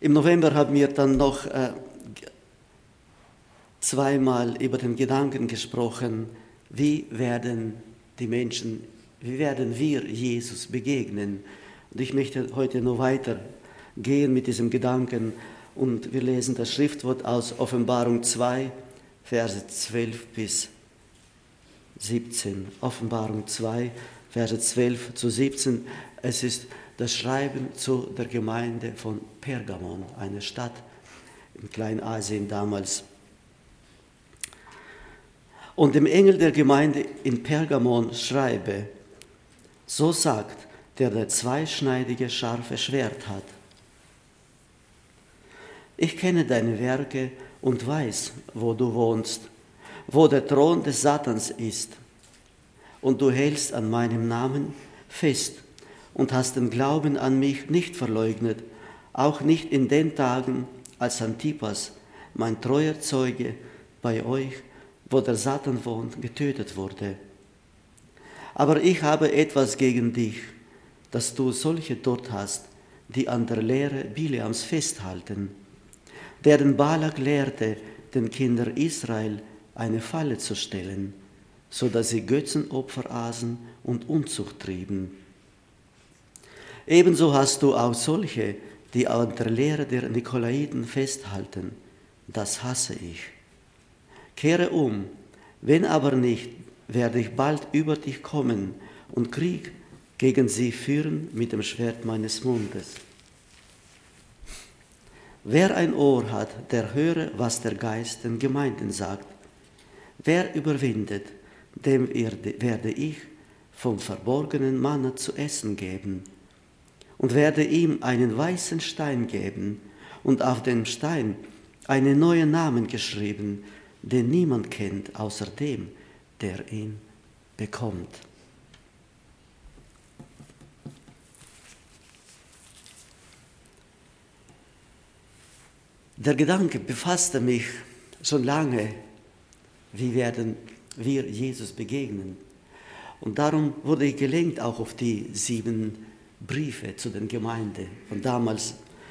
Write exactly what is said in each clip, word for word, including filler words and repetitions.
Im November haben wir dann noch äh, zweimal über den Gedanken gesprochen, wie werden die Menschen, wie werden wir Jesus begegnen. Und ich möchte heute noch weiter gehen mit diesem Gedanken und wir lesen das Schriftwort aus Offenbarung zwei, Verse zwölf bis siebzehn. Offenbarung zwei, Verse zwölf zu siebzehn. Es ist das Schreiben zu der Gemeinde von Pergamon, eine Stadt in Kleinasien damals. Und dem Engel der Gemeinde in Pergamon schreibe, so sagt der, der zweischneidige, scharfe Schwert hat. Ich kenne deine Werke und weiß, wo du wohnst, wo der Thron des Satans ist. Und du hältst an meinem Namen fest und hast den Glauben an mich nicht verleugnet, auch nicht in den Tagen, als Antipas, mein treuer Zeuge, bei euch, wo der Satan wohnt, getötet wurde. Aber ich habe etwas gegen dich, dass du solche dort hast, die an der Lehre Bileams festhalten, der den Balak lehrte, den Kindern Israel eine Falle zu stellen, so dass sie Götzenopfer aßen und Unzucht trieben. Ebenso hast du auch solche, die an der Lehre der Nikolaiten festhalten. Das hasse ich. Kehre um, wenn aber nicht, werde ich bald über dich kommen und Krieg gegen sie führen mit dem Schwert meines Mundes. Wer ein Ohr hat, der höre, was der Geist den Gemeinden sagt. Wer überwindet, dem werde ich vom verborgenen Manna zu essen geben und werde ihm einen weißen Stein geben und auf dem Stein einen neuen Namen geschrieben, den niemand kennt, außer dem, der ihn bekommt. Der Gedanke befasste mich schon lange, wie werden wir Jesus begegnen. Und darum wurde ich gelenkt auch auf die sieben Briefe zu den Gemeinden von damals.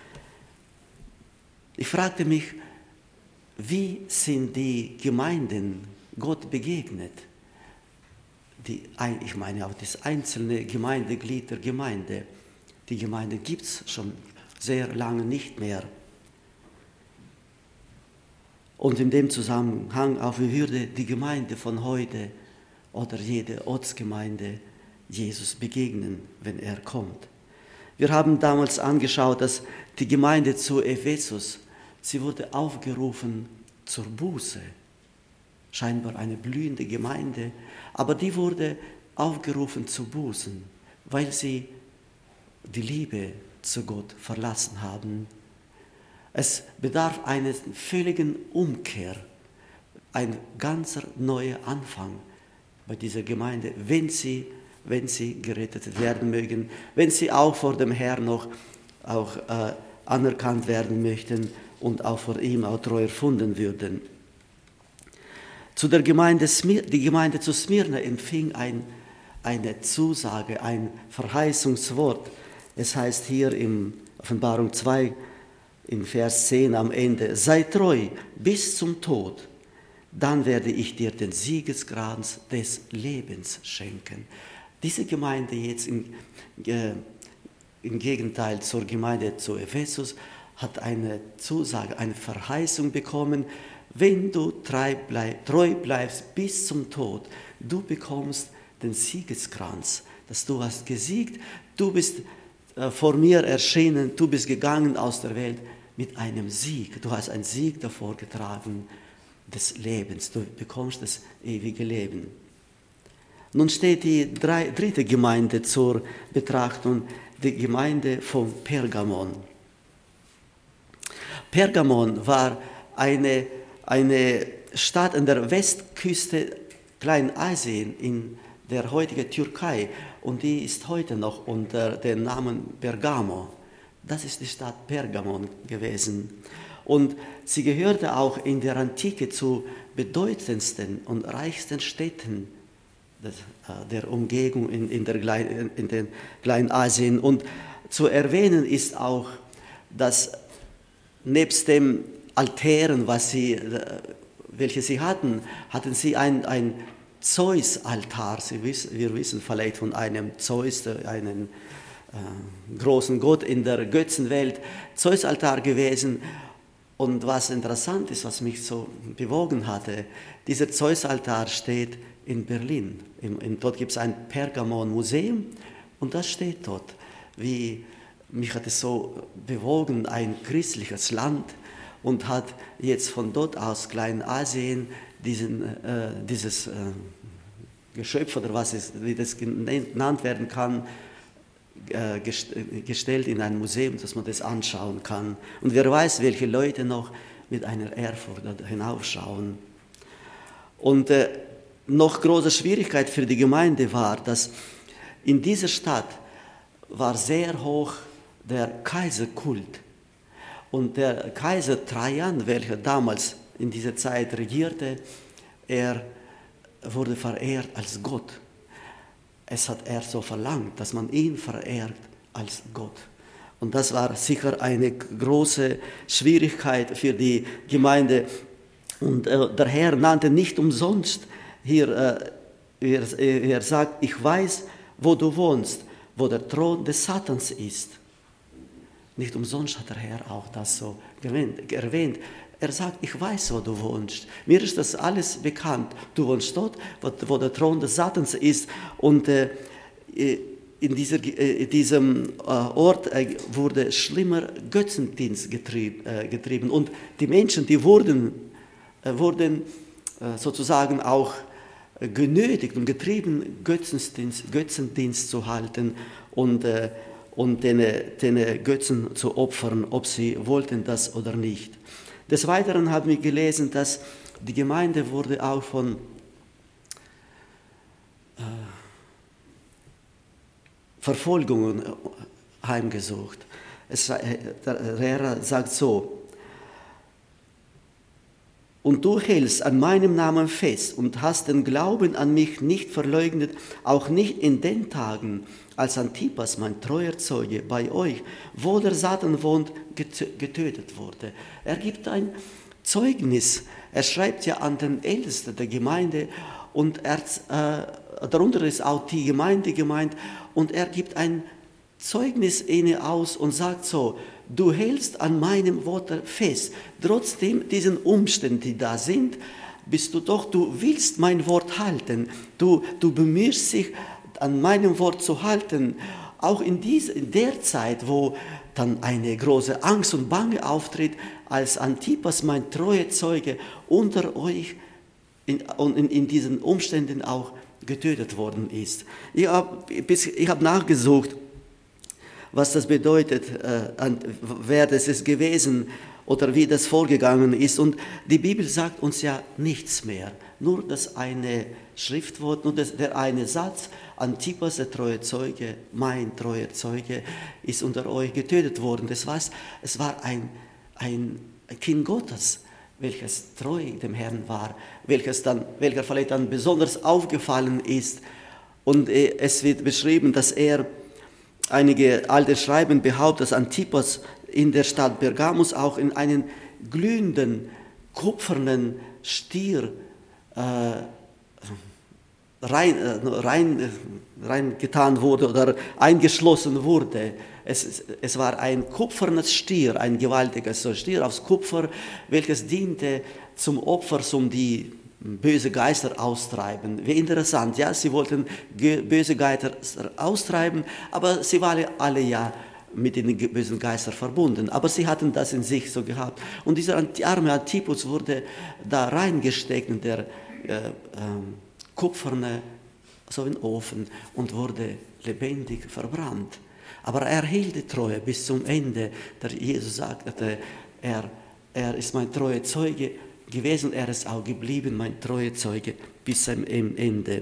Ich fragte mich, wie sind die Gemeinden Gott begegnet? Die, ich meine auch das einzelne Gemeindeglied der Gemeinde. Die Gemeinde gibt es schon sehr lange nicht mehr. Und in dem Zusammenhang auch, wie würde die Gemeinde von heute oder jede Ortsgemeinde Jesus begegnen, wenn er kommt. Wir haben damals angeschaut, dass die Gemeinde zu Ephesus, sie wurde aufgerufen zur Buße. Scheinbar eine blühende Gemeinde, aber die wurde aufgerufen zu bußen, weil sie die Liebe zu Gott verlassen haben. Es bedarf einer völligen Umkehr, ein ganzer neuer Anfang bei dieser Gemeinde, wenn sie, wenn sie gerettet werden mögen, wenn sie auch vor dem Herrn noch auch, äh, anerkannt werden möchten und auch vor ihm auch treu erfunden würden. Zu der Gemeinde, die Gemeinde zu Smyrna empfing ein, eine Zusage, ein Verheißungswort. Es heißt hier in Offenbarung zwei, im Vers zehn am Ende, sei treu bis zum Tod, dann werde ich dir den Siegeskranz des Lebens schenken. Diese Gemeinde jetzt im, äh, im Gegenteil zur Gemeinde zu Ephesus hat eine Zusage, eine Verheißung bekommen, wenn du treu, bleib, treu bleibst bis zum Tod, du bekommst den Siegeskranz, dass du hast gesiegt, du bist äh, vor mir erschienen, du bist gegangen aus der Welt mit einem Sieg, du hast einen Sieg davor getragen des Lebens, du bekommst das ewige Leben. Nun steht die drei, dritte Gemeinde zur Betrachtung, die Gemeinde von Pergamon. Pergamon war eine, eine Stadt an der Westküste Kleinasien in der heutigen Türkei und die ist heute noch unter dem Namen Pergamo. Das ist die Stadt Pergamon gewesen. Und sie gehörte auch in der Antike zu bedeutendsten und reichsten Städten des, äh, der Umgebung in, in, der Klein, in den Kleinasien. Und zu erwähnen ist auch, dass nebst dem Altären, was sie, welche sie hatten, hatten sie ein, ein Zeus-Altar. Sie wissen, wir wissen vielleicht von einem Zeus, einem äh, großen Gott in der Götzenwelt, Zeus-Altar gewesen. Und was interessant ist, was mich so bewogen hatte, dieser Zeus-Altar steht in Berlin. Im, im, dort gibt es ein Pergamon-Museum und das steht dort. Wie, mich hat es so bewogen, ein christliches Land, und hat jetzt von dort aus Kleinasien diesen, äh, dieses äh, Geschöpf oder was es, wie das genannt werden kann, äh, gestellt in ein Museum, dass man das anschauen kann. Und wer weiß, welche Leute noch mit einer Ehrfurcht hinaufschauen. Und äh, noch große Schwierigkeit für die Gemeinde war, dass in dieser Stadt war sehr hoch der Kaiserkult. Und der Kaiser Trajan, welcher damals in dieser Zeit regierte, er wurde verehrt als Gott. Es hat er so verlangt, dass man ihn verehrt als Gott. Und das war sicher eine große Schwierigkeit für die Gemeinde. Und äh, der Herr nannte nicht umsonst hier, äh, er, er sagt, ich weiß, wo du wohnst, wo der Thron des Satans ist. Nicht umsonst hat der Herr auch das so erwähnt. Er sagt, ich weiß, wo du wohnst. Mir ist das alles bekannt. Du wohnst dort, wo der Thron des Satans ist. Und äh, in dieser, äh, diesem äh, Ort äh, wurde schlimmer Götzendienst getrieb, äh, getrieben. Und die Menschen, die wurden, äh, wurden äh, sozusagen auch äh, genötigt und getrieben, Götzendienst, Götzendienst zu halten und äh, und den, den Götzen zu opfern, ob sie wollten das oder nicht. Des Weiteren haben wir gelesen, dass die Gemeinde wurde auch von äh, Verfolgungen heimgesucht. Es, der Herr sagt so, und du hältst an meinem Namen fest und hast den Glauben an mich nicht verleugnet, auch nicht in den Tagen, als Antipas, mein treuer Zeuge, bei euch, wo der Satan wohnt, getötet wurde. Er gibt ein Zeugnis. Er schreibt ja an den Ältesten der Gemeinde und er, äh, darunter ist auch die Gemeinde gemeint und er gibt ein Zeugnis ihnen aus und sagt so, du hältst an meinem Wort fest, trotzdem diesen Umständen, die da sind, bist du doch, du willst mein Wort halten, du, du bemühst dich, an meinem Wort zu halten, auch in, diese, in der Zeit, wo dann eine große Angst und Bange auftritt, als Antipas, mein treuer Zeuge, unter euch in, in, in diesen Umständen auch getötet worden ist. Ich habe ich hab nachgesucht, was das bedeutet, äh, wer das ist gewesen oder wie das vorgegangen ist. Und die Bibel sagt uns ja nichts mehr, nur das eine Schriftwort, nur das, der eine Satz, Antipas, der treue Zeuge, mein treuer Zeuge, ist unter euch getötet worden. Das heißt, es war ein, ein Kind Gottes, welches treu dem Herrn war, welches dann, welcher vielleicht dann besonders aufgefallen ist. Und es wird beschrieben, dass er, einige alte Schreiben behaupten, dass Antipas in der Stadt Pergamus auch in einen glühenden, kupfernen Stier äh, rein, rein, rein getan wurde oder eingeschlossen wurde. Es, es war ein kupfernes Stier, ein gewaltiges Stier aus Kupfer, welches diente zum Opfer, um die böse Geister austreiben. Wie interessant, ja, sie wollten böse Geister austreiben, aber sie waren alle ja mit den bösen Geistern verbunden. Aber sie hatten das in sich so gehabt. Und dieser arme Antipas wurde da reingesteckt in der äh, äh, kupferne so in den Ofen und wurde lebendig verbrannt. Aber er hielt die Treue bis zum Ende. Der Jesus sagte, er, er ist mein treuer Zeuge gewesen, er ist auch geblieben, mein treuer Zeuge bis zum Ende.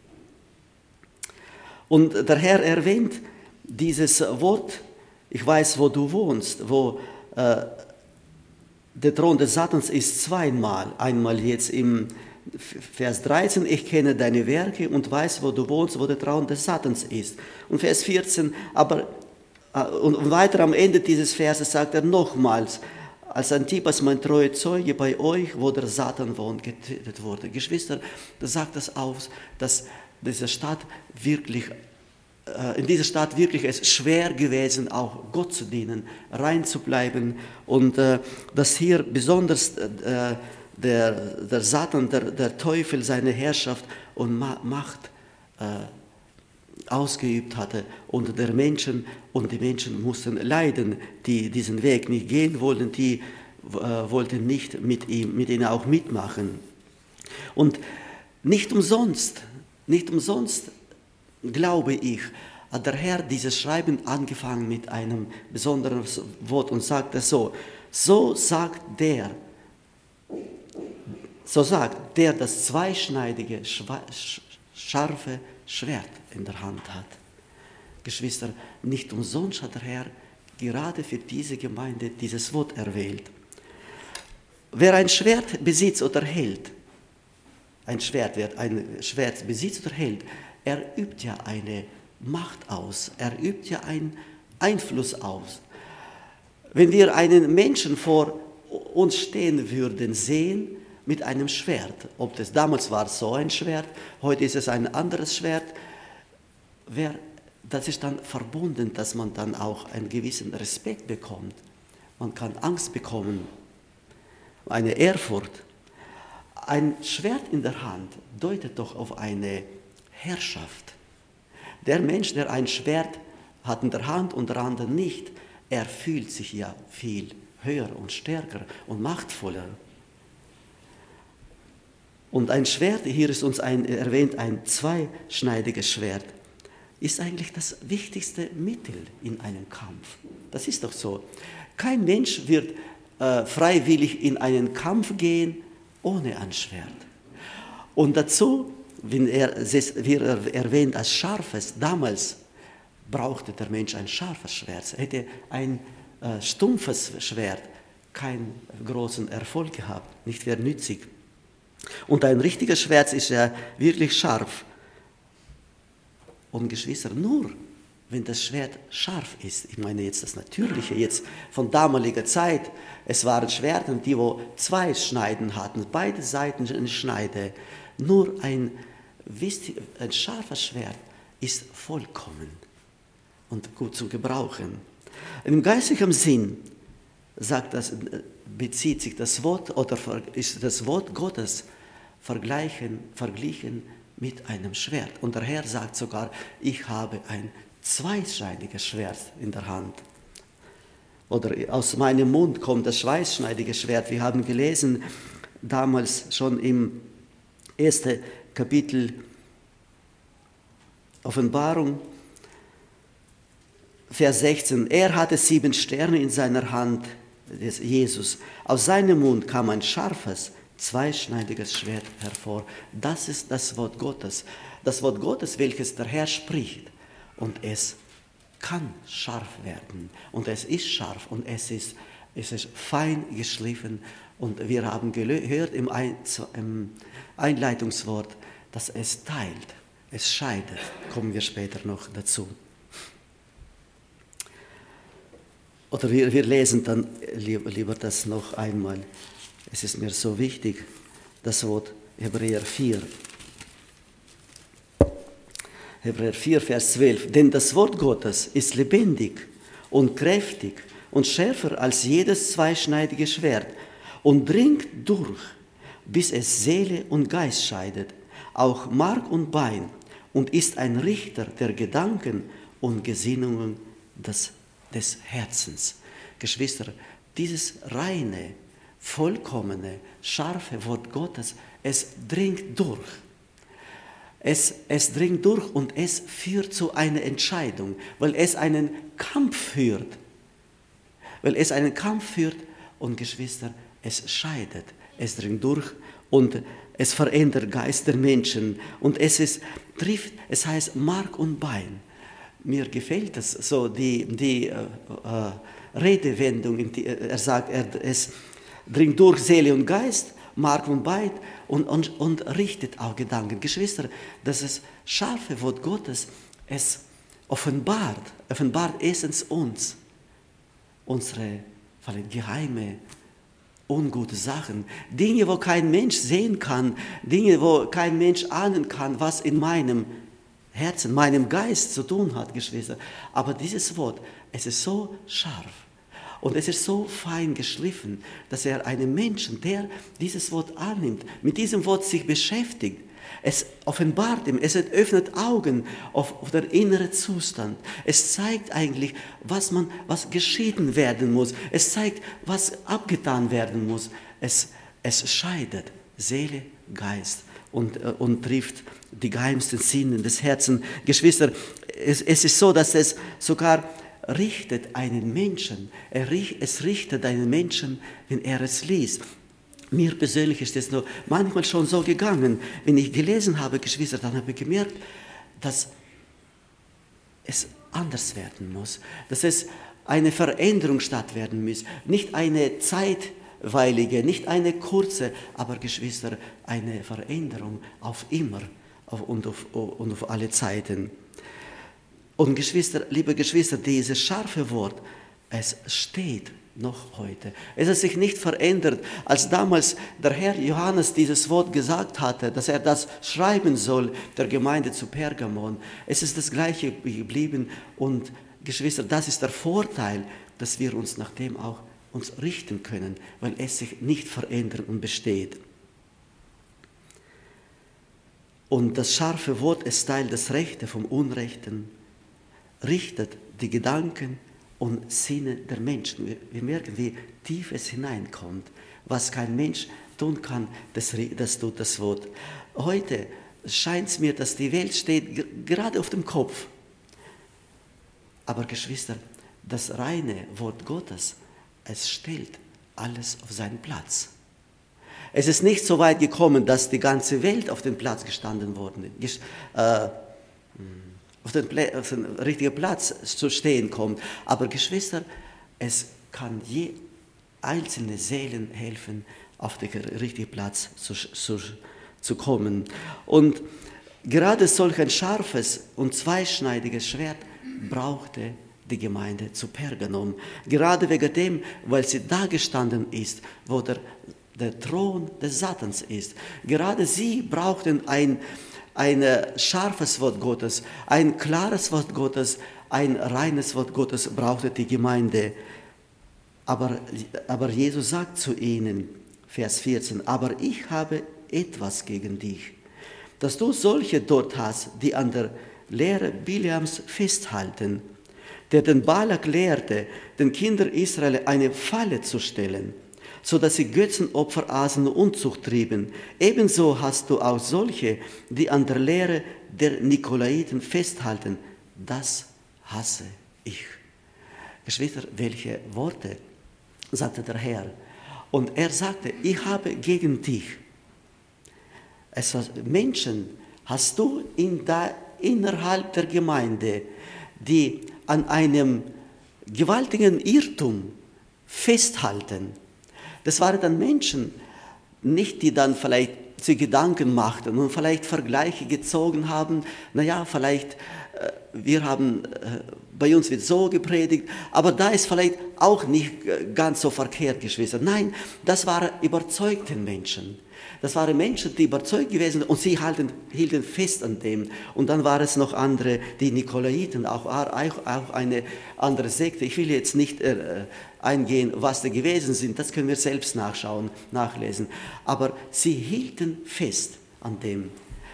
Und der Herr erwähnt dieses Wort, ich weiß, wo du wohnst, wo äh, der Thron des Satans ist zweimal, einmal jetzt im Vers dreizehn, ich kenne deine Werke und weiß, wo du wohnst, wo der Thron des Satans ist. Und Vers vierzehn, aber und weiter am Ende dieses Verses sagt er nochmals, als Antipas, mein treuer Zeuge, bei euch, wo der Satan wohnt, getötet wurde. Geschwister, das sagt das aus, dass diese Stadt wirklich, äh, in dieser Stadt wirklich es schwer gewesen, auch Gott zu dienen, rein zu bleiben. Und äh, dass hier besonders äh, der, der Satan, der, der Teufel, seine Herrschaft und Ma- Macht äh, ausgeübt hatte unter der Menschen, und die Menschen mussten leiden, die diesen Weg nicht gehen wollten, die äh, wollten nicht mit ihm, mit ihnen auch mitmachen. Und nicht umsonst, nicht umsonst glaube ich, hat der Herr dieses Schreiben angefangen mit einem besonderen Wort und sagt es so: So sagt der, so sagt der das zweischneidige, scharfe Schwert in der Hand hat. Geschwister, nicht umsonst hat der Herr gerade für diese Gemeinde dieses Wort erwählt. Wer ein Schwert besitzt oder hält, ein Schwert, wer ein Schwert besitzt oder hält, er übt ja eine Macht aus, er übt ja einen Einfluss aus. Wenn wir einen Menschen vor uns stehen würden, sehen, mit einem Schwert, ob das damals war so ein Schwert, heute ist es ein anderes Schwert, wer, das ist dann verbunden, dass man dann auch einen gewissen Respekt bekommt. Man kann Angst bekommen, eine Ehrfurcht. Ein Schwert in der Hand deutet doch auf eine Herrschaft. Der Mensch, der ein Schwert hat in der Hand und der andere nicht, er fühlt sich ja viel höher und stärker und machtvoller. Und ein Schwert, hier ist uns ein, erwähnt, ein zweischneidiges Schwert, ist eigentlich das wichtigste Mittel in einem Kampf. Das ist doch so. Kein Mensch wird äh, freiwillig in einen Kampf gehen ohne ein Schwert. Und dazu, wenn er es wie er erwähnt als scharfes, damals brauchte der Mensch ein scharfes Schwert. Er hätte ein äh, stumpfes Schwert keinen großen Erfolg gehabt, nicht mehr nützlich. Und ein richtiges Schwert ist ja wirklich scharf. Und Geschwister, nur wenn das Schwert scharf ist, ich meine jetzt das Natürliche, jetzt von damaliger Zeit, es waren Schwerter, die wo zwei Schneiden hatten, beide Seiten eine Schneide. Nur ein, ein scharfes Schwert ist vollkommen und gut zu gebrauchen. Im geistlichen Sinn sagt das, bezieht sich das Wort oder ist das Wort Gottes vergleichen, verglichen mit einem Schwert. Und der Herr sagt sogar, ich habe ein zweischneidiges Schwert in der Hand. Oder aus meinem Mund kommt das zweischneidige Schwert. Wir haben gelesen, damals schon im ersten Kapitel Offenbarung, Vers sechzehn, er hatte sieben Sterne in seiner Hand, Jesus. Aus seinem Mund kam ein scharfes, zweischneidiges Schwert hervor. Das ist das Wort Gottes. Das Wort Gottes, welches der Herr spricht. Und es kann scharf werden. Und es ist scharf und es ist, es ist fein geschliffen. Und wir haben gehört im Einleitungswort, dass es teilt, es scheidet. Kommen wir später noch dazu. Oder wir, wir lesen dann lieber, lieber das noch einmal. Es ist mir so wichtig, das Wort Hebräer vier. Hebräer vier, Vers zwölf. Denn das Wort Gottes ist lebendig und kräftig und schärfer als jedes zweischneidige Schwert und dringt durch, bis es Seele und Geist scheidet, auch Mark und Bein, und ist ein Richter der Gedanken und Gesinnungen des, des Herzens. Geschwister, dieses reine, vollkommene, scharfe Wort Gottes, es dringt durch. Es, es dringt durch und es führt zu einer Entscheidung, weil es einen Kampf führt. Weil es einen Kampf führt und Geschwister, es scheidet, es dringt durch und es verändert Geist der Menschen und es ist, trifft, es heißt Mark und Bein. Mir gefällt das so, die, die äh, äh, Redewendung, die, er sagt, er, es dringt durch Seele und Geist, Mark und Bein und, und, und richtet auch Gedanken. Geschwister, das ist scharfe Wort Gottes, es offenbart, offenbart erstens uns, unsere geheime ungute Sachen, Dinge, wo kein Mensch sehen kann, Dinge, wo kein Mensch ahnen kann, was in meinem Herzen, meinem Geist zu tun hat, Geschwister. Aber dieses Wort, es ist so scharf und es ist so fein geschliffen, dass er einem Menschen, der dieses Wort annimmt, mit diesem Wort sich beschäftigt, es offenbart ihm, es öffnet Augen auf, auf den inneren Zustand. Es zeigt eigentlich, was, man, was geschieden werden muss. Es zeigt, was abgetan werden muss. Es, es scheidet Seele, Geist und, und trifft die geheimsten Sinnen des Herzens. Geschwister, es, es ist so, dass es sogar richtet einen Menschen. Er, es richtet einen Menschen, wenn er es liest. Mir persönlich ist es nur manchmal schon so gegangen, wenn ich gelesen habe, Geschwister, dann habe ich gemerkt, dass es anders werden muss, dass es eine Veränderung statt werden muss, nicht eine zeitweilige, nicht eine kurze, aber Geschwister, eine Veränderung auf immer und auf, und auf alle Zeiten. Und Geschwister, liebe Geschwister, dieses scharfe Wort, es steht noch heute. Es hat sich nicht verändert. Als damals der Herr Johannes dieses Wort gesagt hatte, dass er das schreiben soll der Gemeinde zu Pergamon, es ist das Gleiche geblieben. Und Geschwister, das ist der Vorteil, dass wir uns nach dem auch uns richten können, weil es sich nicht verändert und besteht. Und das scharfe Wort, es teilt das Rechte vom Unrechten, richtet die Gedanken und Sinne der Menschen. Wir, wir merken, wie tief es hineinkommt. Was kein Mensch tun kann, das, das tut das Wort. Heute scheint es mir, dass die Welt steht gerade auf dem Kopf. Aber Geschwister, das reine Wort Gottes, es stellt alles auf seinen Platz. Es ist nicht so weit gekommen, dass die ganze Welt auf den Platz gestanden worden ist. Äh, auf den, auf den richtigen Platz zu stehen kommt. Aber Geschwister, es kann je einzelne Seelen helfen, auf den richtigen Platz zu, zu, zu kommen. Und gerade solch ein scharfes und zweischneidiges Schwert brauchte die Gemeinde zu Pergamon. Gerade wegen dem, weil sie da gestanden ist, wo der, der Thron des Satans ist. Gerade sie brauchten ein ein scharfes Wort Gottes, ein klares Wort Gottes, ein reines Wort Gottes brauchte die Gemeinde. Aber, aber Jesus sagt zu ihnen, Vers vierzehn, aber ich habe etwas gegen dich, dass du solche dort hast, die an der Lehre Bileams festhalten, der den Balak lehrte, den Kindern Israel eine Falle zu stellen, so dass sie Götzenopfer aßen und Unzucht trieben. Ebenso hast du auch solche, die an der Lehre der Nikolaiten festhalten. Das hasse ich. Geschwister, welche Worte sagte der Herr? Und er sagte, ich habe gegen dich. Es war, Menschen hast du in der, innerhalb der Gemeinde, die an einem gewaltigen Irrtum festhalten. Das waren dann Menschen, nicht die dann vielleicht sich Gedanken machten und vielleicht Vergleiche gezogen haben. Naja, vielleicht, äh, wir haben, äh, bei uns wird so gepredigt, aber da ist vielleicht auch nicht ganz so verkehrt, Geschwister. Nein, das waren überzeugte Menschen. Das waren Menschen, die überzeugt gewesen sind und sie halten, hielten fest an dem. Und dann waren es noch andere, die Nikolaiten, auch, auch eine andere Sekte. Ich will jetzt nicht äh, eingehen, was da gewesen sind, das können wir selbst nachschauen, nachlesen. Aber sie hielten fest an dem.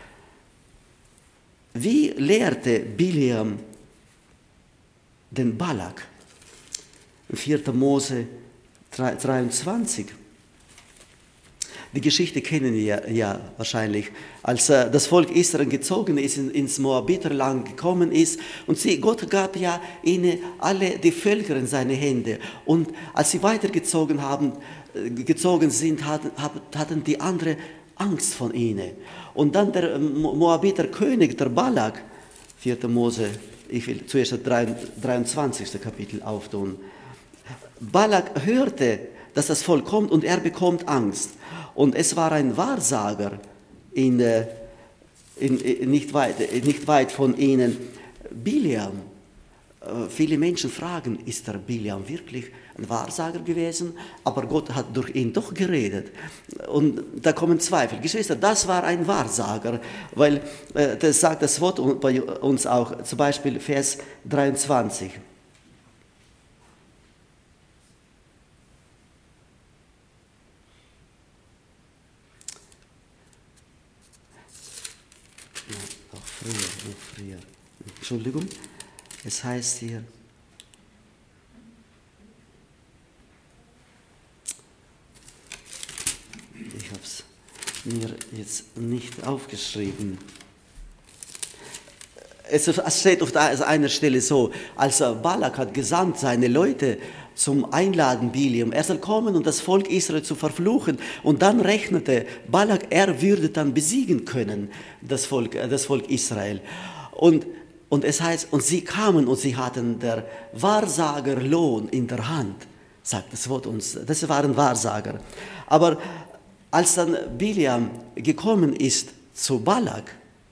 Wie lehrte Bileam den Balak? In vierter Mose dreiundzwanzig. Die Geschichte kennen wir ja, ja wahrscheinlich, als äh, das Volk Israel gezogen ist, in, ins Moabiterland gekommen ist und sie, Gott gab ja ihnen alle die Völker in seine Hände und als sie weitergezogen haben, äh, gezogen sind, hatten, hatten die anderen Angst von ihnen. Und dann der Moabiter König, der Balak, vierter Mose, ich will zuerst das dreiundzwanzigste Kapitel auftun. Balak hörte, dass das Volk kommt und er bekommt Angst. Und es war ein Wahrsager in, in, in, nicht, weit, nicht weit von ihnen, Bileam. Viele Menschen fragen, ist der Biliam wirklich ein Wahrsager gewesen? Aber Gott hat durch ihn doch geredet. Und da kommen Zweifel. Geschwister, das war ein Wahrsager, weil äh, das sagt das Wort bei uns auch, zum Beispiel Vers dreiundzwanzig. Ja, noch früher, noch früher. Entschuldigung. Es heißt hier, ich habe es mir jetzt nicht aufgeschrieben. Es steht auf einer Stelle so, als Balak hat gesandt seine Leute zum Einladen Biliam, er soll kommen und das Volk Israel zu verfluchen. Und dann rechnete Balak, er würde dann besiegen können, das Volk, das Volk Israel. Und Und es heißt, und sie kamen und sie hatten der Wahrsagerlohn in der Hand, sagt das Wort uns. Das waren Wahrsager. Aber als dann Biliam gekommen ist zu Balak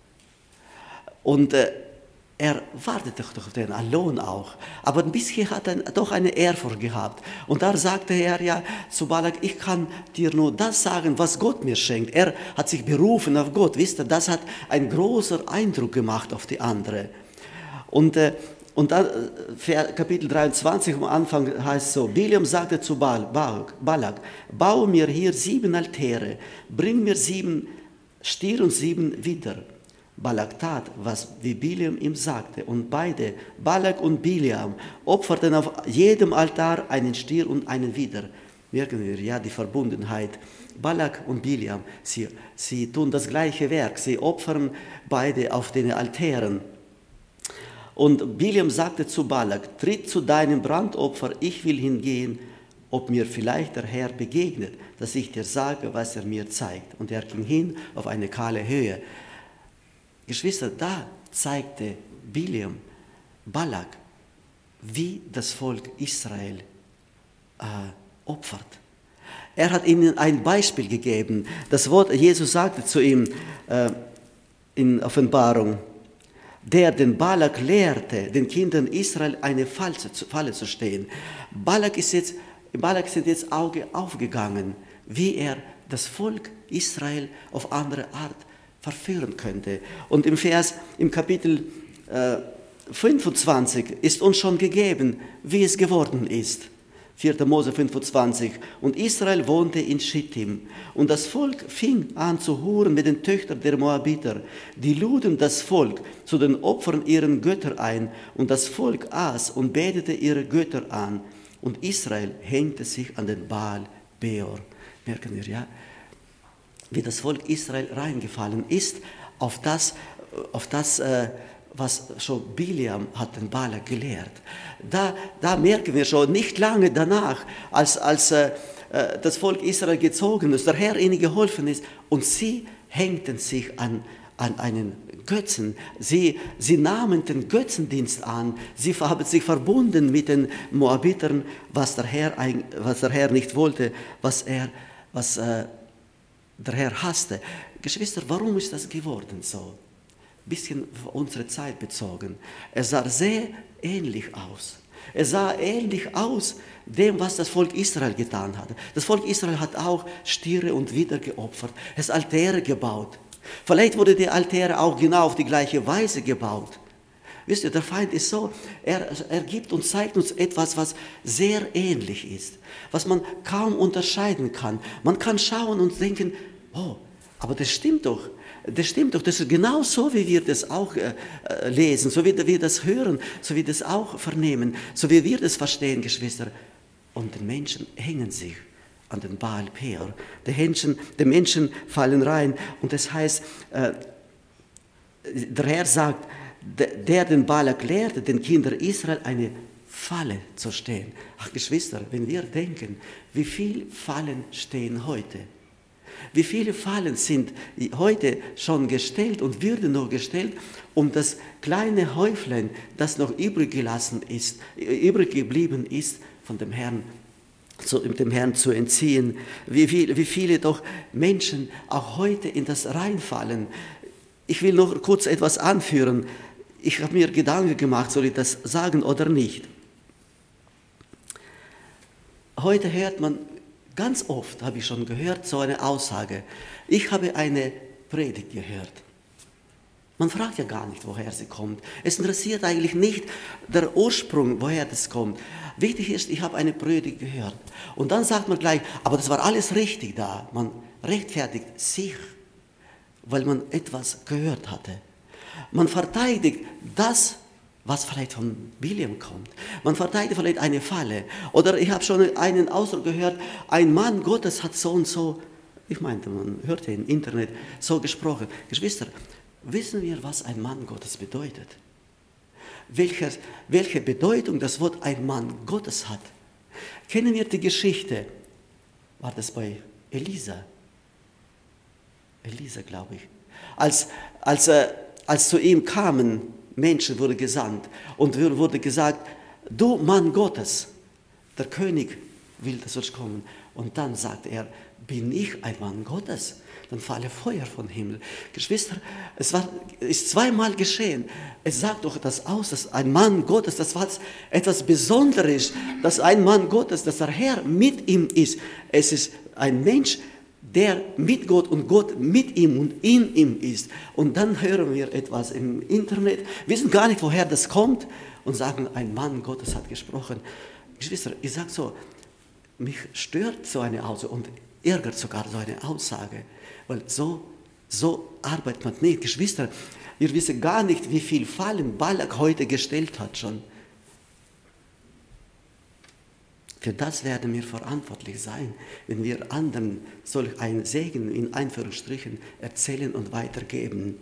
und äh, er wartete doch auf den Lohn auch, aber ein bisschen hat er doch eine Ehrfurcht gehabt. Und da sagte er ja zu Balak, ich kann dir nur das sagen, was Gott mir schenkt. Er hat sich berufen auf Gott, wisst ihr, das hat einen großen Eindruck gemacht auf die andere. Und, äh, und dann, Kapitel dreiundzwanzig am Anfang heißt so, Biliam sagte zu Balak, Balak, baue mir hier sieben Altäre, bring mir sieben Stier und sieben Widder. Balak tat, was wie Biliam ihm sagte, und beide, Balak und Biliam, opferten auf jedem Altar einen Stier und einen Widder. Merken wir, ja, die Verbundenheit. Balak und Biliam, sie, sie tun das gleiche Werk, sie opfern beide auf den Altären. Und Biliam sagte zu Balak, tritt zu deinem Brandopfer, ich will hingehen, ob mir vielleicht der Herr begegnet, dass ich dir sage, was er mir zeigt. Und er ging hin auf eine kahle Höhe. Geschwister, da zeigte Biliam Balak, wie das Volk Israel äh, opfert. Er hat ihnen ein Beispiel gegeben. Das Wort, Jesus sagte zu ihm äh, in Offenbarung, der den Balak lehrte, den Kindern Israel eine Falle zu stehen. Balak ist jetzt, Balak sind jetzt Auge aufgegangen, wie er das Volk Israel auf andere Art verführen könnte. Und im Vers, im Kapitel äh, fünfundzwanzig ist uns schon gegeben, wie es geworden ist. vierter Mose fünfundzwanzig. Und Israel wohnte in Schittim. Und das Volk fing an zu huren mit den Töchtern der Moabiter. Die luden das Volk zu den Opfern ihren Götter ein. Und das Volk aß und betete ihre Götter an. Und Israel hängte sich an den Baal Peor. Merken wir, ja? Wie das Volk Israel reingefallen ist auf das, auf das äh, was schon Biliam hat den Balak gelehrt. Da, da merken wir schon, nicht lange danach, als, als äh, das Volk Israel gezogen ist, der Herr ihnen geholfen ist, und sie hängten sich an, an einen Götzen. Sie, sie nahmen den Götzendienst an, sie haben sich verbunden mit den Moabitern, was der Herr, was der Herr nicht wollte, was, er, was äh, der Herr hasste. Geschwister, warum ist das geworden so? Bisschen auf unsere Zeit bezogen. Es sah sehr ähnlich aus. Es sah ähnlich aus dem, was das Volk Israel getan hat. Das Volk Israel hat auch Stiere und Widder geopfert, es Altäre gebaut. Vielleicht wurde die Altäre auch genau auf die gleiche Weise gebaut. Wisst ihr, der Feind ist so, er, er gibt und zeigt uns etwas, was sehr ähnlich ist, was man kaum unterscheiden kann. Man kann schauen und denken, oh, aber das stimmt doch. Das stimmt doch, das ist genau so, wie wir das auch äh, lesen, so wie wir das hören, so wie wir das auch vernehmen, so wie wir das verstehen, Geschwister. Und die Menschen hängen sich an den Baal Peor. Die Menschen, die Menschen fallen rein. Und das heißt, äh, der Herr sagt, der den Balak lehrte, den Kindern Israel eine Falle zu stehen. Ach Geschwister, wenn wir denken, wie viele Fallen stehen heute, wie viele Fallen sind heute schon gestellt und werden noch gestellt, um das kleine Häuflein, das noch übrig gelassen ist, übrig geblieben ist, von dem Herrn zu, dem Herrn zu entziehen. Wie, viel, wie viele doch Menschen auch heute in das reinfallen. Ich will noch kurz etwas anführen. ich habe mir Gedanken gemacht, soll ich das sagen oder nicht. Heute hört man ganz oft, habe ich schon gehört, so eine Aussage. Ich habe eine Predigt gehört. Man fragt ja gar nicht, woher sie kommt. Es interessiert eigentlich nicht der Ursprung, woher das kommt. Wichtig ist, ich habe eine Predigt gehört. Und dann sagt man gleich, aber das war alles richtig da. Man rechtfertigt sich, weil man etwas gehört hatte. Man verteidigt das, was vielleicht von William kommt. Man verteidigt vielleicht eine Falle. Oder ich habe schon einen Ausdruck gehört, ein Mann Gottes hat so und so, ich meinte, man hört ja im Internet, so gesprochen. Geschwister, wissen wir, was ein Mann Gottes bedeutet? Welche, welche Bedeutung das Wort ein Mann Gottes hat? Kennen wir die Geschichte? War das bei Elisa? Elisa, glaube ich. Als, als, äh, als zu ihm kamen Menschen, wurde gesandt und wurde gesagt, du Mann Gottes, der König will, dass du kommen. Und dann sagt er, bin ich ein Mann Gottes? Dann falle Feuer vom Himmel. Geschwister, es war, ist zweimal geschehen. Es sagt doch das aus, dass ein Mann Gottes, das war etwas Besonderes, dass ein Mann Gottes, dass der Herr mit ihm ist. Es ist ein Mensch, der mit Gott und Gott mit ihm und in ihm ist. Und dann hören wir etwas im Internet, wissen gar nicht, woher das kommt und sagen, ein Mann Gottes hat gesprochen. Geschwister, ich sage so, mich stört so eine Aussage und ärgert sogar so eine Aussage, weil so, so arbeitet man nicht. Geschwister, ihr wisst gar nicht, wie viel Fallen Balak heute gestellt hat schon. Für das werden wir verantwortlich sein, wenn wir anderen solch einen Segen in Anführungsstrichen erzählen und weitergeben.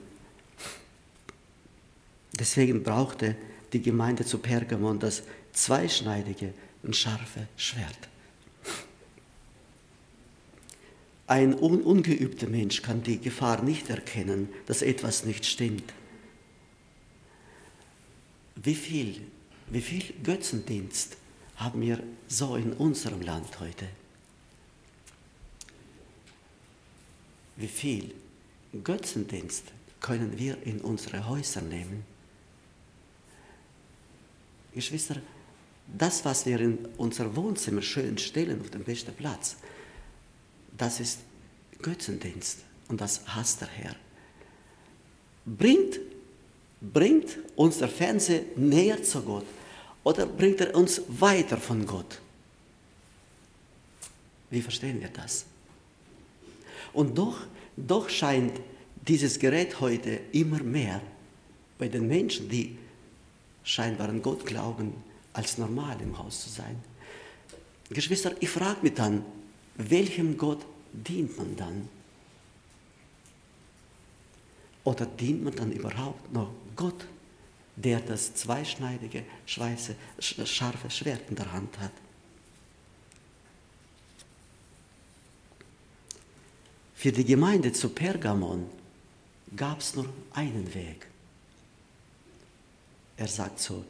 Deswegen brauchte die Gemeinde zu Pergamon das zweischneidige und scharfe Schwert. Ein un- ungeübter Mensch kann die Gefahr nicht erkennen, dass etwas nicht stimmt. Wie viel, wie viel Götzendienst haben wir so in unserem Land heute? Wie viel Götzendienst können wir in unsere Häuser nehmen? Geschwister, das, was wir in unser Wohnzimmer schön stellen, auf dem besten Platz, das ist Götzendienst und das hasst der Herr. Bringt, bringt uns der Fernseher näher zu Gott oder bringt er uns weiter von Gott? Wie verstehen wir das? Und doch, doch scheint dieses Gerät heute immer mehr bei den Menschen, die scheinbar an Gott glauben, als normal im Haus zu sein. Geschwister, ich frage mich dann, welchem Gott dient man dann? Oder dient man dann überhaupt noch Gott, der das zweischneidige, schweiße, scharfe Schwert in der Hand hat? Für die Gemeinde zu Pergamon gab es nur einen Weg. Er sagt so,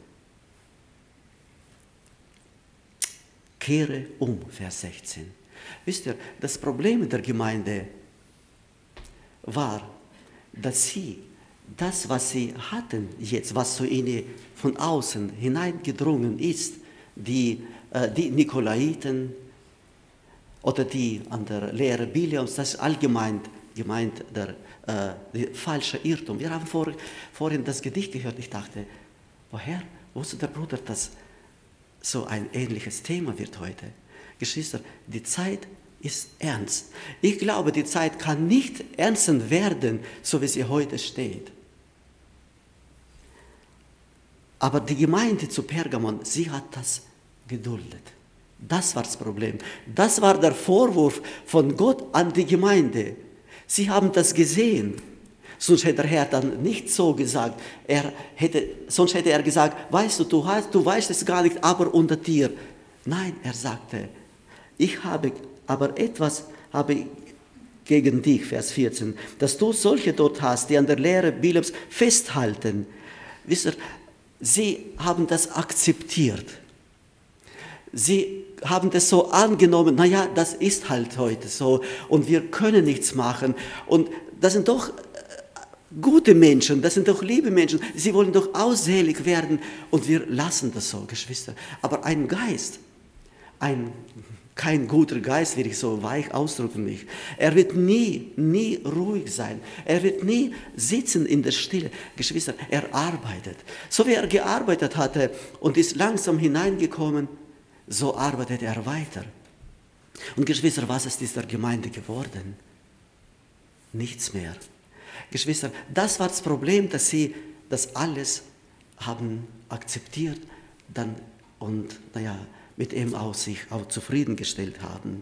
kehre um, Vers sechzehn. Wisst ihr, das Problem der Gemeinde war, dass sie das, was sie hatten jetzt, was zu ihnen von außen hineingedrungen ist, die, äh, die Nikolaiten oder die an der Lehre Biliams, das ist allgemein gemeint der, äh, der falsche Irrtum. Wir haben vor, vorhin das Gedicht gehört, ich dachte, woher wusste der Bruder, dass so ein ähnliches Thema wird heute? Geschwister, die Zeit ist ernst. Ich glaube, die Zeit kann nicht ernster werden, so wie sie heute steht. Aber die Gemeinde zu Pergamon, sie hat das geduldet. Das war das Problem. Das war der Vorwurf von Gott an die Gemeinde. Sie haben das gesehen. Sonst hätte der Herr dann nicht so gesagt. Er hätte, sonst hätte er gesagt, weißt du, du, hast, du weißt es gar nicht, aber unter dir. Nein, er sagte, ich habe aber etwas habe gegen dich, Vers vierzehn, dass du solche dort hast, die an der Lehre Biliams festhalten. Wisst ihr, sie haben das akzeptiert. Sie haben das so angenommen, naja, das ist halt heute so und wir können nichts machen. Und das sind doch gute Menschen, das sind doch liebe Menschen, sie wollen doch ausselig werden und wir lassen das so, Geschwister. Aber ein Geist, ein, kein guter Geist, will ich so weich ausdrücken mich, er wird nie, nie ruhig sein, er wird nie sitzen in der Stille. Geschwister, er arbeitet. So wie er gearbeitet hatte und ist langsam hineingekommen, so arbeitet er weiter. Und Geschwister, was ist dieser Gemeinde geworden? Nichts mehr. Geschwister, das war das Problem, dass sie das alles haben akzeptiert dann, und naja, mit ihm auch sich auch zufriedengestellt haben.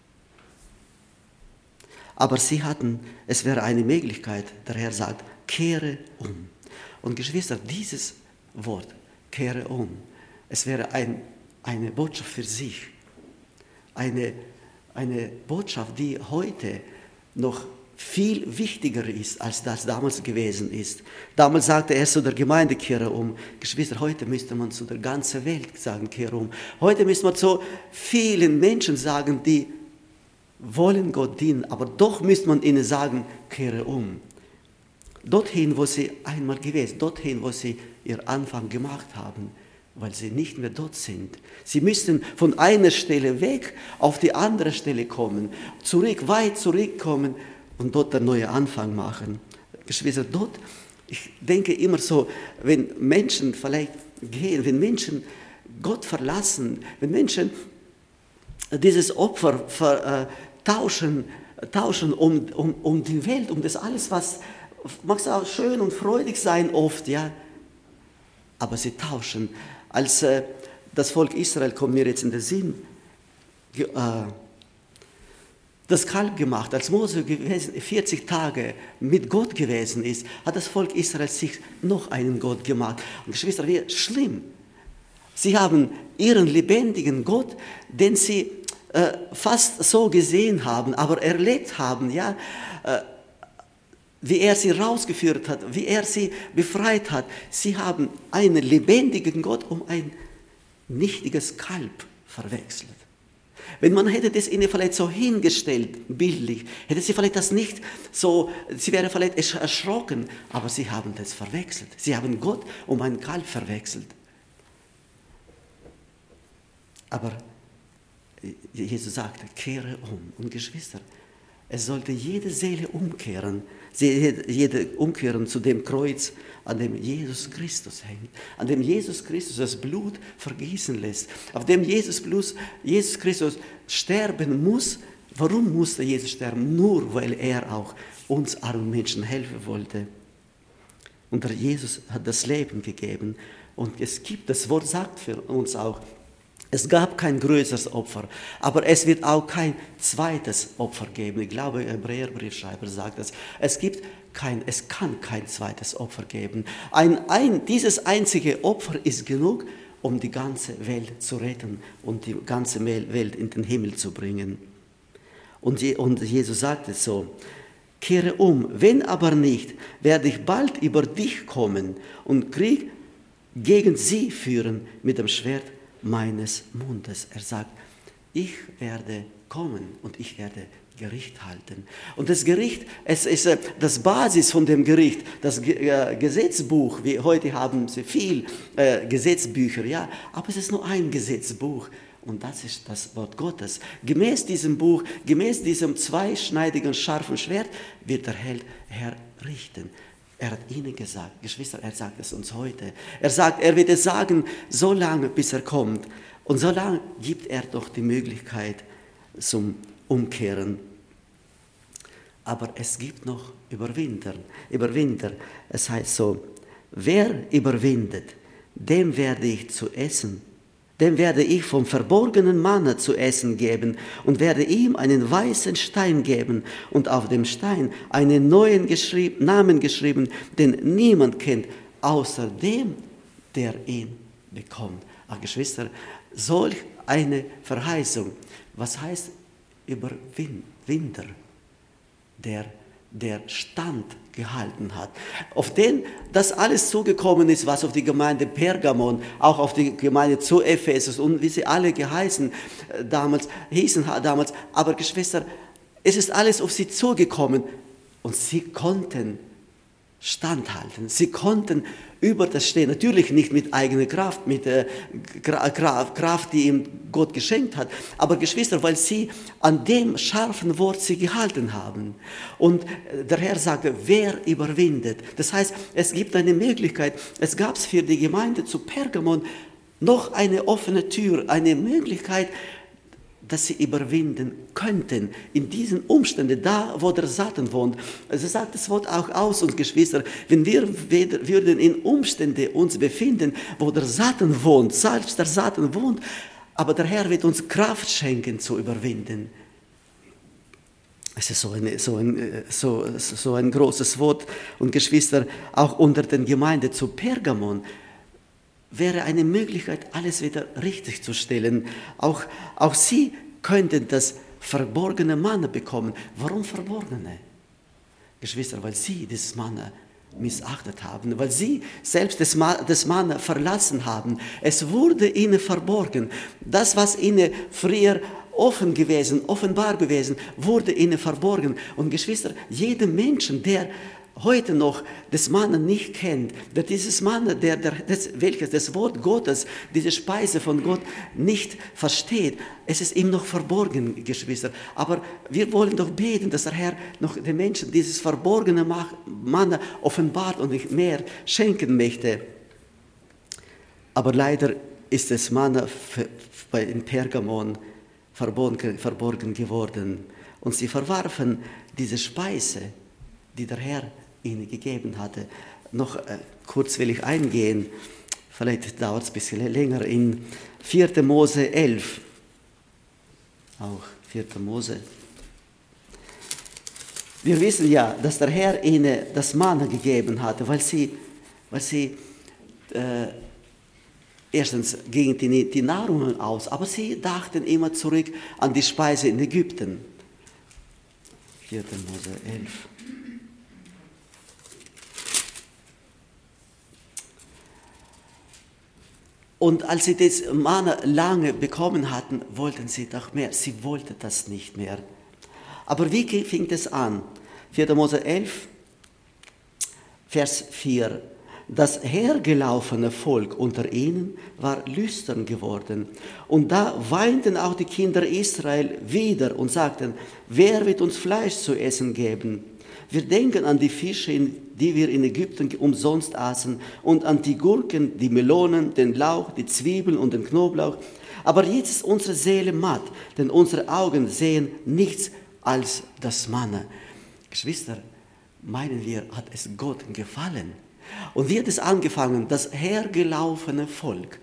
Aber sie hatten, es wäre eine Möglichkeit, der Herr sagt, kehre um. Und Geschwister, dieses Wort, kehre um, es wäre ein, eine Botschaft für sich. Eine, eine Botschaft, die heute noch viel wichtiger ist, als das damals gewesen ist. Damals sagte er zu der Gemeinde, kehre um. Geschwister, heute müsste man zu der ganzen Welt sagen, kehre um. Heute müsste man zu vielen Menschen sagen, die wollen Gott dienen, aber doch müsste man ihnen sagen, kehre um. Dorthin, wo sie einmal gewesen, dorthin, wo sie ihr Anfang gemacht haben, weil sie nicht mehr dort sind. Sie müssten von einer Stelle weg auf die andere Stelle kommen, zurück, weit zurückkommen, und dort einen neuen Anfang machen. Geschwister, dort, ich denke immer so, wenn Menschen vielleicht gehen, wenn Menschen Gott verlassen, wenn Menschen dieses Opfer ver, äh, tauschen, tauschen um, um, um die Welt, um das alles, was mag auch schön und freudig sein oft, ja, aber sie tauschen. Als äh, das Volk Israel, kommt mir jetzt in den Sinn, äh, das Kalb gemacht, als Mose gewesen, vierzig Tage mit Gott gewesen ist, hat das Volk Israel sich noch einen Gott gemacht. Und Geschwister, wie schlimm. Sie haben ihren lebendigen Gott, den sie äh, fast so gesehen haben, aber erlebt haben, ja, äh, wie er sie rausgeführt hat, wie er sie befreit hat. Sie haben einen lebendigen Gott um ein nichtiges Kalb verwechselt. Wenn man hätte das ihnen vielleicht so hingestellt, bildlich, hätte sie vielleicht das nicht so, sie wäre vielleicht erschrocken, aber sie haben das verwechselt. Sie haben Gott um ein Kalb verwechselt. Aber Jesus sagte, kehre um. Und Geschwister, es sollte jede Seele umkehren, jede umkehren zu dem Kreuz, an dem Jesus Christus hängt, an dem Jesus Christus das Blut vergießen lässt, auf dem Jesus, Blut, Jesus Christus sterben muss. Warum musste Jesus sterben? Nur weil er auch uns armen Menschen helfen wollte. Und der Jesus hat das Leben gegeben. Und es gibt, das Wort sagt für uns auch, es gab kein größeres Opfer, aber es wird auch kein zweites Opfer geben. Ich glaube, der Hebräerbriefschreiber sagt das. Es gibt kein, es kann kein zweites Opfer geben. Ein, ein, dieses einzige Opfer ist genug, um die ganze Welt zu retten und die ganze Welt in den Himmel zu bringen. Und, Je, und Jesus sagt es so, kehre um, wenn aber nicht, werde ich bald über dich kommen und Krieg gegen sie führen mit dem Schwert meines Mundes. Er sagt, ich werde kommen und ich werde Gericht halten. Und das Gericht, es ist das Basis von dem Gericht, das Gesetzbuch, wie heute haben sie viel äh, Gesetzbücher, ja, aber es ist nur ein Gesetzbuch und das ist das Wort Gottes. Gemäß diesem Buch, gemäß diesem zweischneidigen, scharfen Schwert wird der Herr richten. Er hat ihnen gesagt, Geschwister, er sagt es uns heute. Er sagt, er wird es sagen, so lange, bis er kommt. Und so lange gibt er doch die Möglichkeit zum Umkehren. Aber es gibt noch Überwinder. Überwinder. Es heißt so, wer überwindet, dem werde ich zu essen. Dem werde ich vom verborgenen Manna zu essen geben und werde ihm einen weißen Stein geben und auf dem Stein einen neuen geschrieb, Namen geschrieben, den niemand kennt, außer dem, der ihn bekommt. Ach Geschwister, solch eine Verheißung, was heißt Überwinder, der der Stand gehalten hat, auf den das alles zugekommen ist, was auf die Gemeinde Pergamon, auch auf die Gemeinde zu Ephesus und wie sie alle geheißen damals, hießen damals, aber Geschwister, es ist alles auf sie zugekommen und sie konnten standhalten. Sie konnten über das stehen, natürlich nicht mit eigener Kraft, mit der Kraft, die ihm Gott geschenkt hat, aber Geschwister, weil sie an dem scharfen Wort sie gehalten haben. Und der Herr sagte, wer überwindet? Das heißt, es gibt eine Möglichkeit, es gab für die Gemeinde zu Pergamon noch eine offene Tür, eine Möglichkeit, dass sie überwinden könnten in diesen Umständen, da wo der Satan wohnt. Also sagt das Wort auch aus uns, Geschwister, wenn wir würden in Umständen uns befinden, wo der Satan wohnt, selbst der Satan wohnt, aber der Herr wird uns Kraft schenken zu überwinden. Es ist so, eine, so, ein, so, so ein großes Wort. Und Geschwister, auch unter den Gemeinden zu Pergamon, wäre eine Möglichkeit, alles wieder richtig zu stellen. Auch, auch sie könnten das verborgene Manna bekommen. Warum verborgene? Geschwister, weil sie dieses Manna missachtet haben, weil sie selbst das Manna verlassen haben. Es wurde ihnen verborgen. Das, was ihnen früher offen gewesen, offenbar gewesen, wurde ihnen verborgen. Und Geschwister, jedem Menschen, der heute noch das Manna nicht kennt, der dieses Manna, der, der, das, welches das Wort Gottes, diese Speise von Gott nicht versteht, es ist ihm noch verborgen, Geschwister. Aber wir wollen doch beten, dass der Herr noch den Menschen dieses verborgene Manna offenbart und nicht mehr schenken möchte. Aber leider ist das Manna in Pergamon verborgen, verborgen geworden. Und sie verwarfen diese Speise, die der Herr ihnen gegeben hatte. Noch äh, kurz will ich eingehen, vielleicht dauert es ein bisschen länger, in vierter Mose elf, auch vierter Mose. Wir wissen ja, dass der Herr ihnen das Manna gegeben hatte, weil sie, weil sie äh, erstens gingen die, die Nahrung aus, aber sie dachten immer zurück an die Speise in Ägypten. vierter Mose elf. Und als sie das Manna lange bekommen hatten, wollten sie doch mehr. Sie wollten das nicht mehr. Aber wie fing es an? vierter Mose elf, Vers vier. Das hergelaufene Volk unter ihnen war lüstern geworden. Und da weinten auch die Kinder Israel wieder und sagten, wer wird uns Fleisch zu essen geben? Wir denken an die Fische, die wir in Ägypten umsonst aßen, und an die Gurken, die Melonen, den Lauch, die Zwiebeln und den Knoblauch. Aber jetzt ist unsere Seele matt, denn unsere Augen sehen nichts als das Manna. Geschwister, meinen wir, hat es Gott gefallen? Und wie hat es angefangen? Das hergelaufene Volk.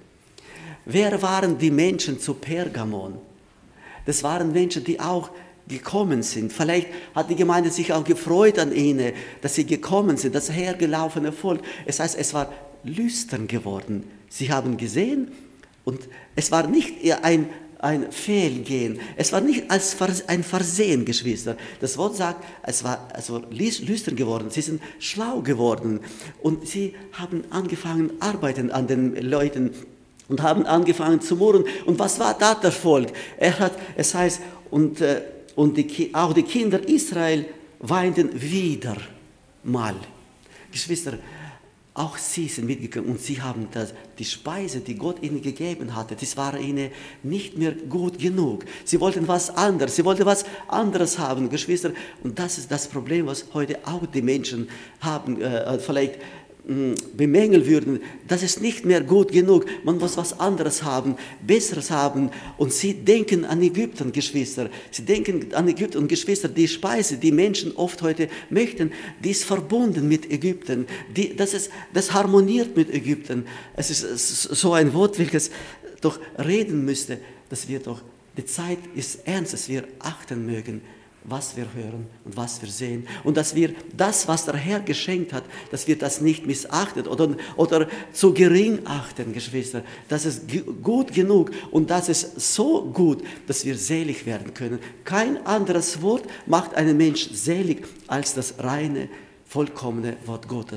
Wer waren die Menschen zu Pergamon? Das waren Menschen, die auch gekommen sind. Vielleicht hat die Gemeinde sich auch gefreut an ihnen, dass sie gekommen sind, das hergelaufene Volk. Es heißt, es war lüstern geworden. Sie haben gesehen und es war nicht ein, ein Fehlgehen, es war nicht als ein Versehen, Geschwister. Das Wort sagt, es war also lüstern geworden, sie sind schlau geworden und sie haben angefangen, arbeiten an den Leuten und haben angefangen zu murren. Und was war da der Volk? Er hat, es heißt, und äh, Und die, auch die Kinder Israel weinten wieder mal. Geschwister, auch sie sind mitgekommen und sie haben das, die Speise, die Gott ihnen gegeben hatte, das war ihnen nicht mehr gut genug. Sie wollten was anderes, sie wollten was anderes haben, Geschwister. Und das ist das Problem, was heute auch die Menschen haben, äh, vielleicht bemängeln würden, das ist nicht mehr gut genug, man muss was anderes haben, Besseres haben. Und sie denken an Ägypten, Geschwister, sie denken an Ägypten und Geschwister, die Speise, die Menschen oft heute möchten, die ist verbunden mit Ägypten, die, das, ist, das harmoniert mit Ägypten. Es ist so ein Wort, welches doch reden müsste, dass wir doch, die Zeit ist ernst, dass wir achten mögen, was wir hören und was wir sehen. Und dass wir das, was der Herr geschenkt hat, dass wir das nicht missachten oder, oder zu gering achten, Geschwister. Das ist gut genug und das ist so gut, dass wir selig werden können. Kein anderes Wort macht einen Menschen selig als das reine, vollkommene Wort Gottes.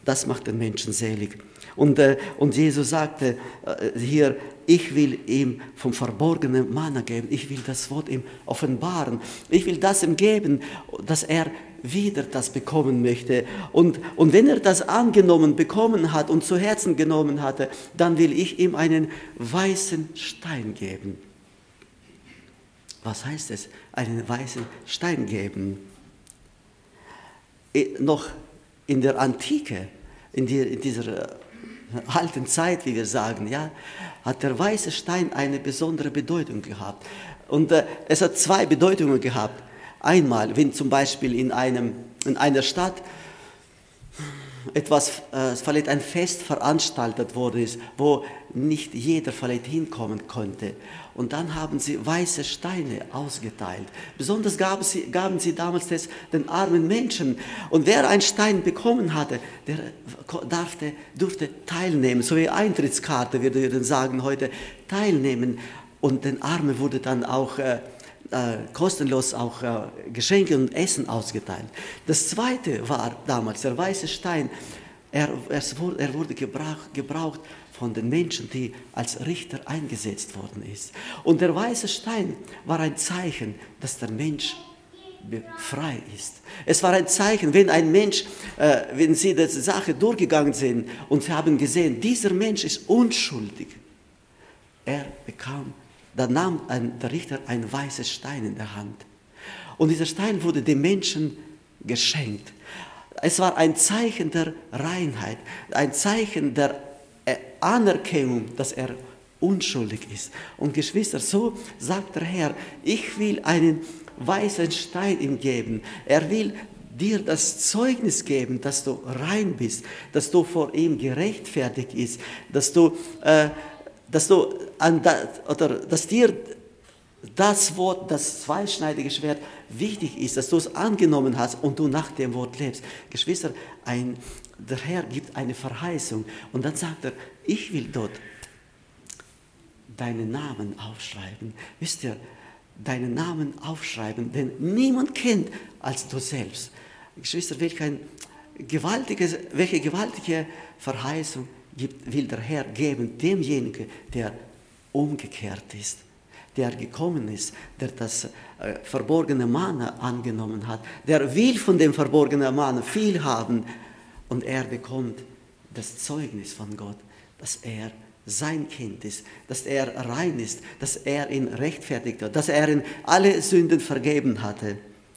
Das macht den Menschen selig. Und, äh, und Jesus sagte äh, hier, ich will ihm vom verborgenen Manna geben, ich will das Wort ihm offenbaren, ich will das ihm geben, dass er wieder das bekommen möchte. Und, und wenn er das angenommen bekommen hat und zu Herzen genommen hatte, dann will ich ihm einen weißen Stein geben. Was heißt es, einen weißen Stein geben? Noch in der Antike, in, die, in dieser alten Zeit, wie wir sagen, ja, hat der weiße Stein eine besondere Bedeutung gehabt. Und äh, es hat zwei Bedeutungen gehabt. Einmal, wenn zum Beispiel in, einem, in einer Stadt etwas, äh, vielleicht ein Fest veranstaltet worden ist, wo nicht jeder vielleicht hinkommen konnte. Und dann haben sie weiße Steine ausgeteilt. Besonders gaben sie, gaben sie damals das den armen Menschen. Und wer einen Stein bekommen hatte, der darfte, durfte teilnehmen, so wie Eintrittskarte, wir würden sagen heute, teilnehmen. Und den Armen wurde dann auch äh, äh, kostenlos auch äh, Geschenke und Essen ausgeteilt. Das Zweite war damals der weiße Stein. Er, er, wurde, er wurde gebraucht, gebraucht von den Menschen, die als Richter eingesetzt worden ist. Und der weiße Stein war ein Zeichen, dass der Mensch frei ist. Es war ein Zeichen, wenn ein Mensch, äh, wenn sie diese Sache durchgegangen sind und sie haben gesehen, dieser Mensch ist unschuldig, er bekam, da nahm ein, der Richter einen weißen Stein in der Hand. Und dieser Stein wurde dem Menschen geschenkt. Es war ein Zeichen der Reinheit, ein Zeichen der Anerkennung, dass er unschuldig ist. Und Geschwister, so sagt der Herr, ich will einen weißen Stein ihm geben. Er will dir das Zeugnis geben, dass du rein bist, dass du vor ihm gerechtfertigt bist, dass du, äh, dass du an da, oder dass dir das Wort, das zweischneidige Schwert, wichtig ist, dass du es angenommen hast und du nach dem Wort lebst. Geschwister, ein, der Herr gibt eine Verheißung und dann sagt er, ich will dort deinen Namen aufschreiben. Wisst ihr, deinen Namen aufschreiben, denn niemand kennt als du selbst. Geschwister, welch ein gewaltiges, welche gewaltige Verheißung gibt, will der Herr geben demjenigen, der umgekehrt ist, der gekommen ist, der das äh, verborgene Manna angenommen hat, der will von dem verborgenen Manna viel haben und er bekommt das Zeugnis von Gott, dass er sein Kind ist, dass er rein ist, dass er ihn rechtfertigt hat, dass er ihn alle Sünden vergeben hatte.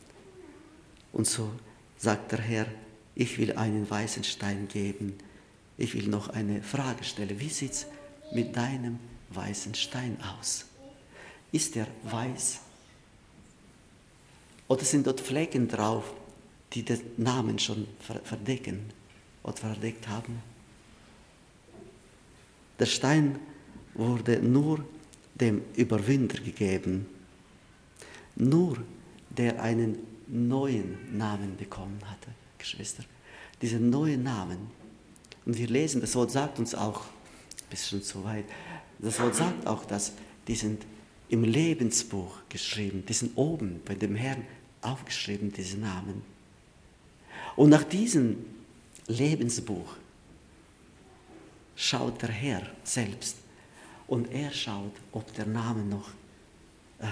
Und so sagt der Herr, ich will einen weißen Stein geben. Ich will noch eine Frage stellen. Wie sieht es mit deinem weißen Stein aus? Ist er weiß? Oder sind dort Flecken drauf, die den Namen schon verdecken oder verdeckt haben? Der Stein wurde nur dem Überwinder gegeben, nur der einen neuen Namen bekommen hatte, Geschwister. Diesen neuen Namen. Und wir lesen, das Wort sagt uns auch, ein bisschen zu weit, das Wort sagt auch, dass die sind im Lebensbuch geschrieben, die sind oben bei dem Herrn aufgeschrieben, diese Namen. Und nach diesem Lebensbuch schaut der Herr selbst und er schaut, ob der Name noch äh,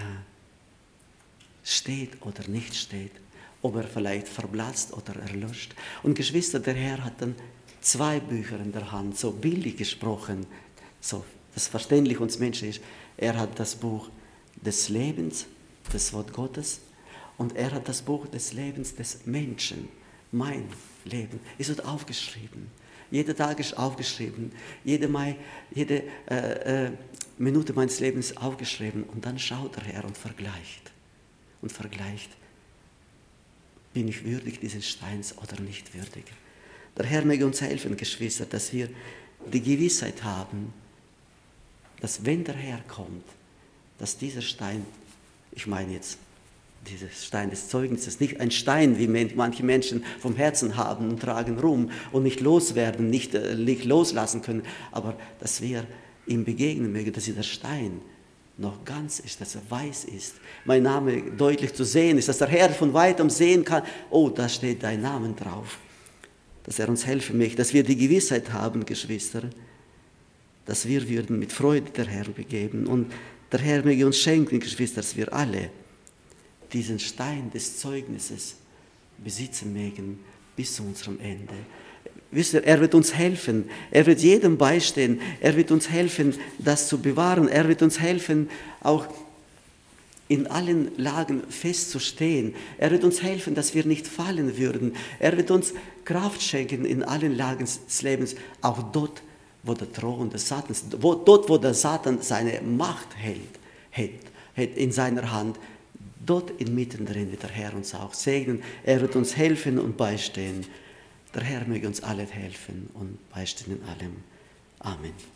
steht oder nicht steht, ob er vielleicht verblasst oder erlöscht. Und Geschwister, der Herr hat dann zwei Bücher in der Hand, so bildlich gesprochen, so das verständlich uns Menschen ist. Er hat das Buch des Lebens, das Wort Gottes, und er hat das Buch des Lebens des Menschen, mein Leben, ist dort aufgeschrieben. Jeder Tag ist aufgeschrieben, jede, Mai, jede äh, äh, Minute meines Lebens ist aufgeschrieben. Und dann schaut der Herr und vergleicht. Und vergleicht, bin ich würdig dieses Steins oder nicht würdig. Der Herr möge uns helfen, Geschwister, dass wir die Gewissheit haben, dass wenn der Herr kommt, dass dieser Stein, ich meine jetzt, dieser Stein des Zeugnisses, nicht ein Stein, wie manche Menschen vom Herzen haben und tragen rum und nicht loswerden, nicht, nicht loslassen können, aber dass wir ihm begegnen mögen, dass dieser Stein noch ganz ist, dass er weiß ist, mein Name deutlich zu sehen ist, dass der Herr von weitem sehen kann, oh, da steht dein Name drauf. dass er uns helfen möchte, dass wir die Gewissheit haben, Geschwister, dass wir würden mit Freude der Herr begeben. Und der Herr möge uns schenken, Geschwister, dass wir alle diesen Stein des Zeugnisses besitzen mögen bis zu unserem Ende. Wisst ihr, er wird uns helfen, er wird jedem beistehen, er wird uns helfen, das zu bewahren, er wird uns helfen, auch in allen Lagen festzustehen. Er wird uns helfen, dass wir nicht fallen würden. Er wird uns Kraft schenken in allen Lagen des Lebens, auch dort, wo der Thron des Satans, wo, dort, wo der Satan seine Macht hält, hält, hält in seiner Hand, dort inmitten drin wird der Herr uns auch segnen. Er wird uns helfen und beistehen. Der Herr möge uns alle helfen und beistehen in allem. Amen.